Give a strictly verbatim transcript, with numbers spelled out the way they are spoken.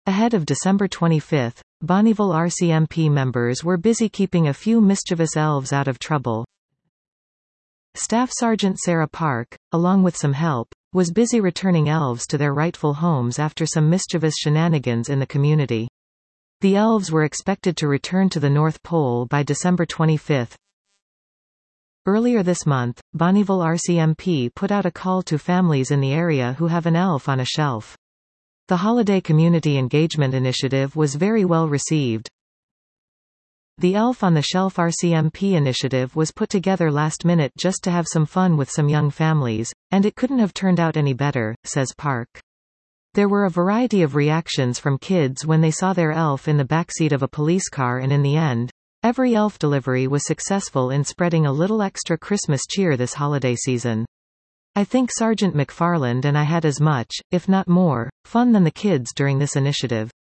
Ahead of December twenty-fifth, Bonnyville R C M P members were busy keeping a few mischievous elves out of trouble. Staff Sergeant Sarah Park, along with some help, was busy returning elves to their rightful homes after some mischievous shenanigans in the community. The elves were expected to return to the North Pole by December twenty-fifth. Earlier this month, Bonnyville R C M P put out a call to families in the area who have an elf on a shelf. The Holiday Community Engagement Initiative was very well received. The Elf on the Shelf R C M P initiative was put together last minute just to have some fun with some young families, and it couldn't have turned out any better, says Park. There were a variety of reactions from kids when they saw their elf in the backseat of a police car, and in the end, every elf delivery was successful in spreading a little extra Christmas cheer this holiday season. I think Sergeant McFarland and I had as much, if not more, fun than the kids during this initiative.